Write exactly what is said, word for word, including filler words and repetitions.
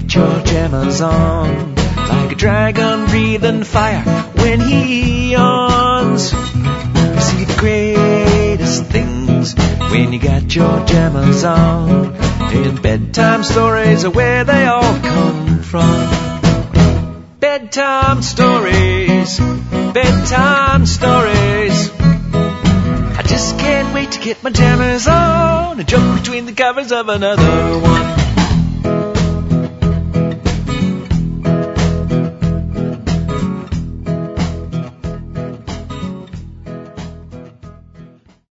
get your jammers on. Like a dragon breathing fire when he yawns. You see the greatest things when you got your jammers on. And bedtime stories are where they all come from. Bedtime stories, bedtime stories. I just can't wait to get my jammers on and jump between the covers of another one.